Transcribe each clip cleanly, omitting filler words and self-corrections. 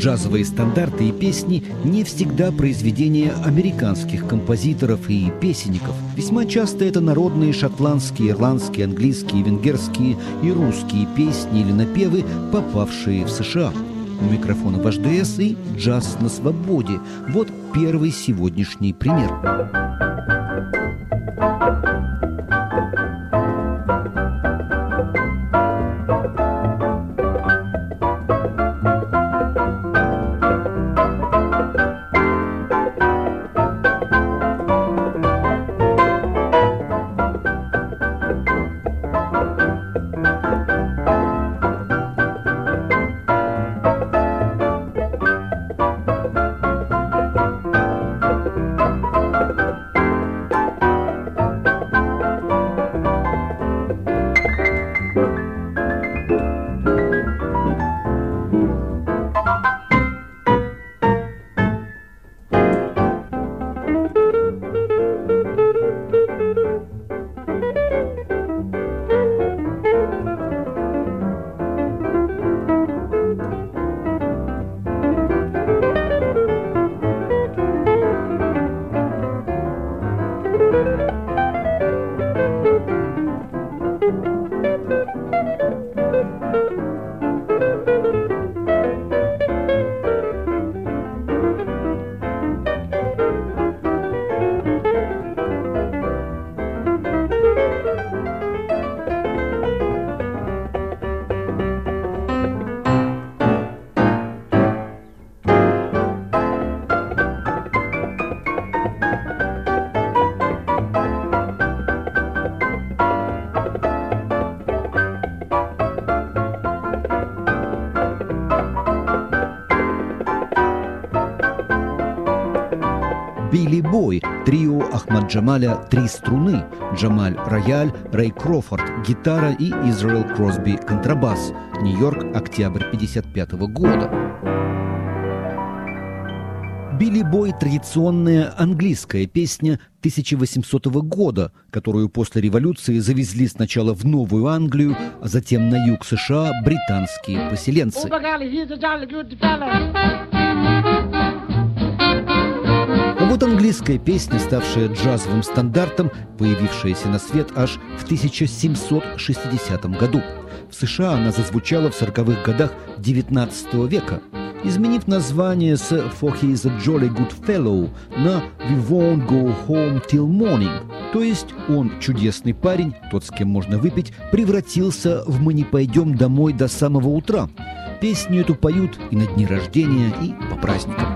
Джазовые стандарты и песни не всегда произведения американских композиторов и песенников. Весьма часто это народные шотландские, ирландские, английские, венгерские и русские песни или напевы, попавшие в США. У микрофона ваш ДС и «Джаз на свободе». Вот первый сегодняшний пример. «Билли Бой» – трио Ахмад Джамаля «Три струны», Джамаль – рояль, Рэй Крофорд – гитара и Израэл Кросби – контрабас. Нью-Йорк, октябрь 1955 года. «Билли Бой» – традиционная английская песня 1800 года, которую после революции завезли сначала в Новую Англию, а затем на юг США британские поселенцы. А вот английская песня, ставшая джазовым стандартом, появившаяся на свет аж в 1760 году. В США она зазвучала в 40-х годах XIX века, изменив название с «For he is a jolly good fellow» на «We won't go home till morning», то есть «Он чудесный парень, тот, с кем можно выпить», превратился в «Мы не пойдем домой до самого утра». Песню эту поют и на дни рождения, и по праздникам.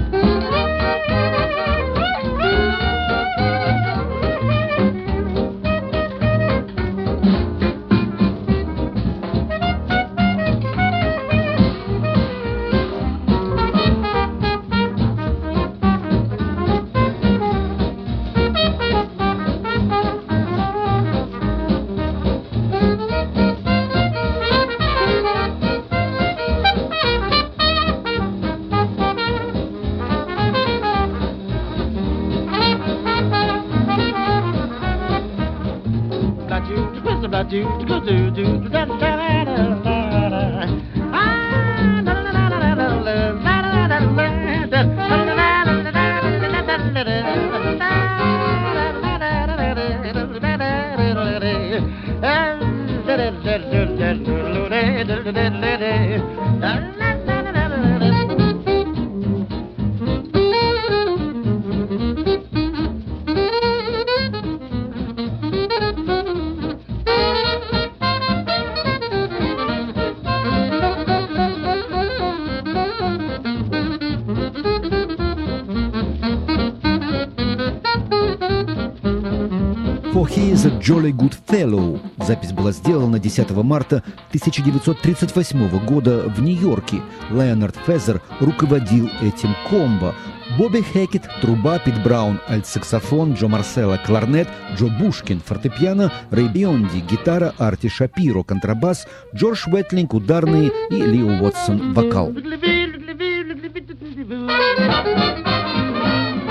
«For he is a jolly good fellow». Запись была сделана 10 марта 1938 года в Нью-Йорке. Леонард Фезер руководил этим комбо. Бобби Хекет – труба, Пит Браун – альтсаксофон, Джо Марселло – кларнет, Джо Бушкин – фортепиано, Рэй Бионди – гитара, Арти Шапиро – контрабас, Джордж Уэтлинг – ударные и Лио Уотсон – вокал.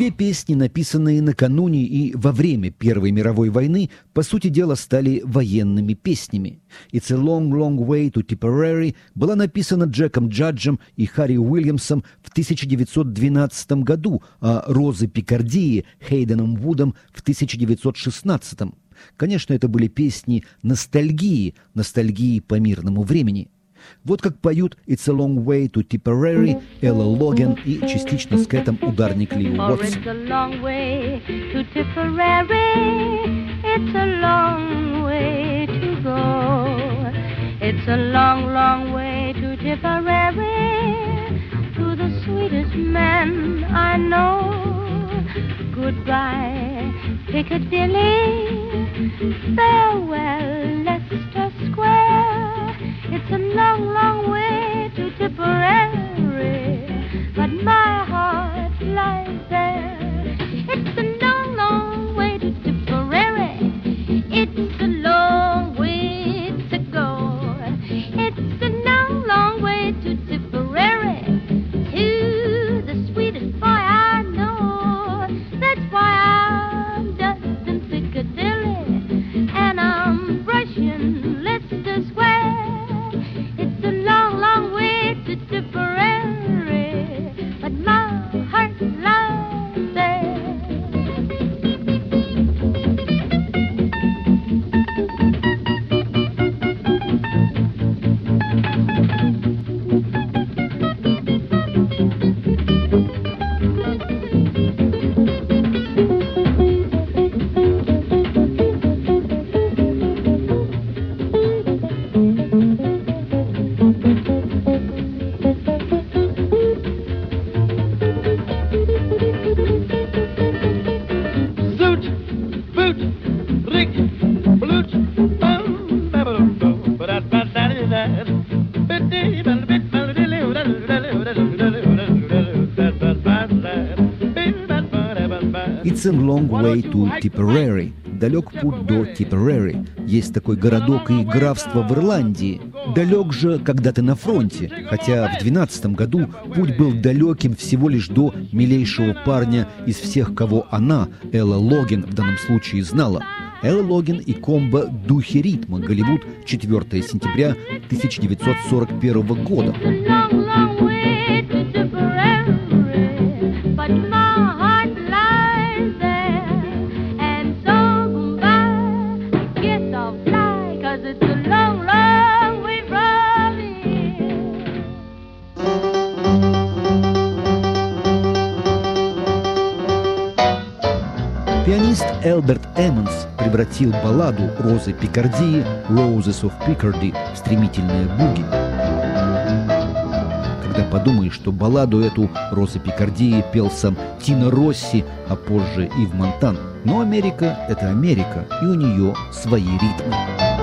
Две песни, написанные накануне и во время Первой мировой войны, по сути дела стали военными песнями. «It's a long, long way to Tipperary» была написана Джеком Джаджем и Харри Уильямсом в 1912 году, а «Розы Пикардии» Хейденом Вудом в 1916. Конечно, это были песни ностальгии по мирному времени. Вот как поют «It's a long way to Tipperary» Элла Логан и частично с Кэтом ударник Лиу Уотсон. It's a long way to Tipperary. It's a long way to go. It's a long, long way to Tipperary, to the sweetest man I know. Goodbye, Piccadilly. Farewell, Leicester Square. It's a long, long way to Tipperary, but my heart lies there. It's a long, long way to Tipperary. It's a long way to go. It's a long, long way to Tipperary, to the sweetest boy I know. That's why I'm just in Piccadilly, and I'm brushing Leicester Square. It's a long, long way to Tipperary, but my heart lies there. «It's a long way to Tipperary» – «Далек путь до Типперери». Есть такой городок и графство в Ирландии. Далек же, когда ты на фронте, хотя в 12 году путь был далеким всего лишь до милейшего парня из всех, кого она, Элла Логан, в данном случае знала. Элла Логан и комбо «Духи ритма», Голливуд, 4 сентября 1941 года. Пианист Элберт Эммонс превратил балладу «Розы Пикардии» «Roses of Picardy» в стремительные буги. Когда подумаешь, что балладу эту «Розы Пикардии» пел сам Тино Росси, а позже Ив Монтан. Но Америка – это Америка, и у нее свои ритмы.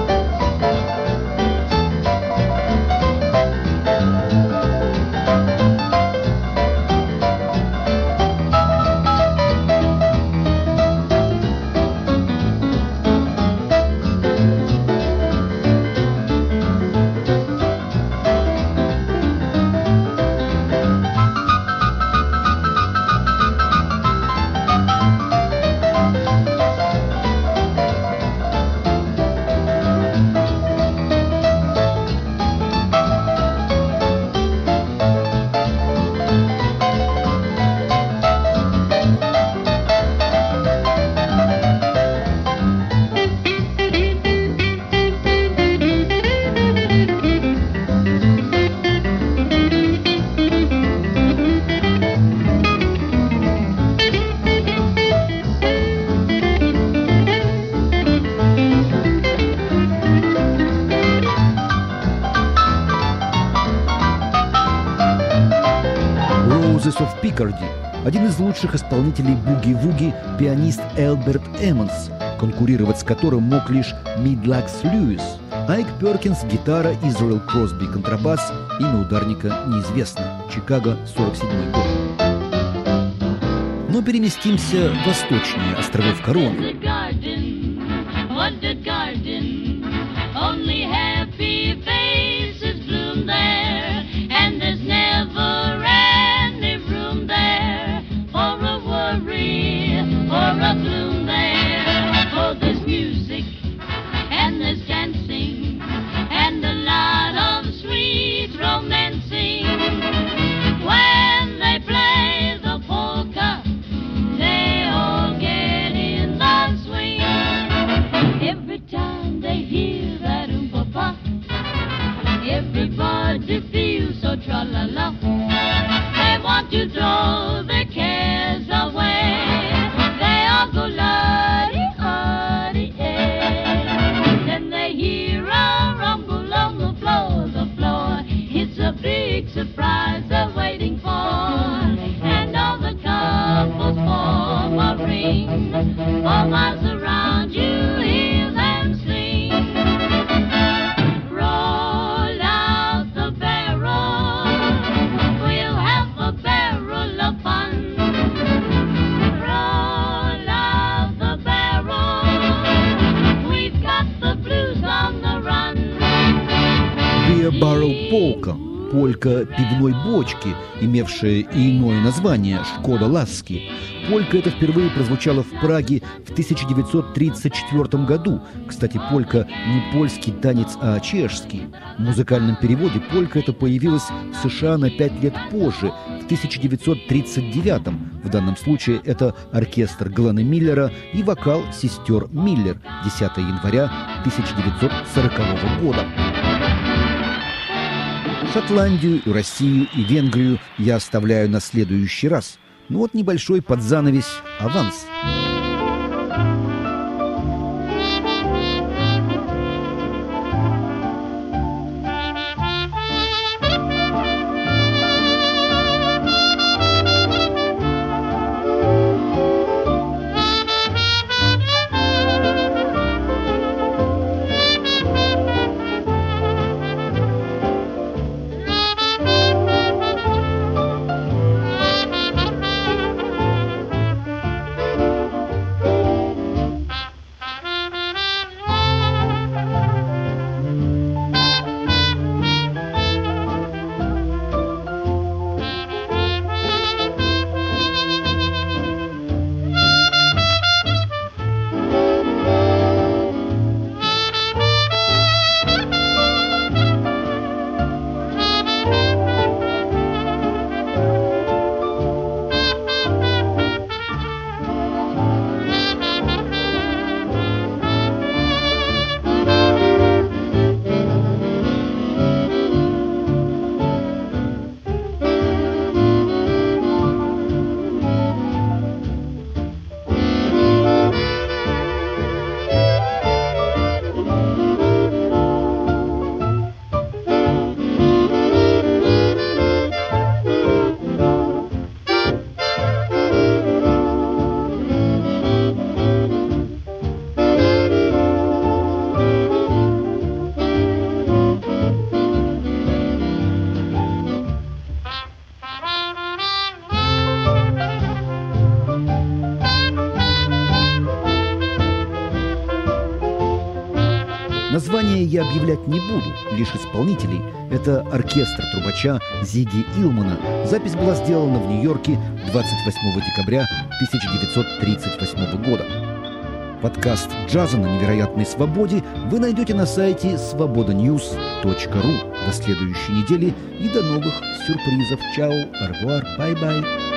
«Roses of Picardy» – один из лучших исполнителей буги-вуги, пианист Элберт Эммонс, конкурировать с которым мог лишь Мидлакс Льюис. Айк Перкинс – гитара, Израэл Кросби – контрабас, имя ударника неизвестно. Чикаго, 47 год. Но переместимся в восточнее островов Короны. Worry. a tune there for this music and this dancing and a lot of sweet romancing. When they play the polka, they all get in the swing. Every time they hear that oom-pa-pa, everybody feels so tra-la-la. They want to throw their cares away. They all go la-dee-ah-dee-ay. Then they hear a rumble on the floor, the floor. It's a big surprise they're waiting for. And all the couples form a ring. 4 miles around you hear them sing. Roll out the barrel, we'll have a barrel of fun. Roll out the barrel, we've got the blues on the run. Beer Barrel Polka, полька пивной бочки, имевшая и иное название «Шкода Ласки». Полька эта впервые прозвучала в Праге в 1934 году. Кстати, полька не польский танец, а чешский. В музыкальном переводе полька эта появилась в США на 5 лет позже, в 1939. В данном случае это оркестр Глена Миллера и вокал сестер Миллер, 10 января 1940 года. Шотландию, Россию и Венгрию я оставляю на следующий раз. Ну вот небольшой подзанавес аванс. Название я объявлять не буду, лишь исполнителей. Это оркестр трубача Зиги Илмана. Запись была сделана в Нью-Йорке 28 декабря 1938 года. Подкаст «Джаза на невероятной свободе» вы найдете на сайте svobodanews.ru. До следующей недели и до новых сюрпризов. Чао, арвуар, бай-бай.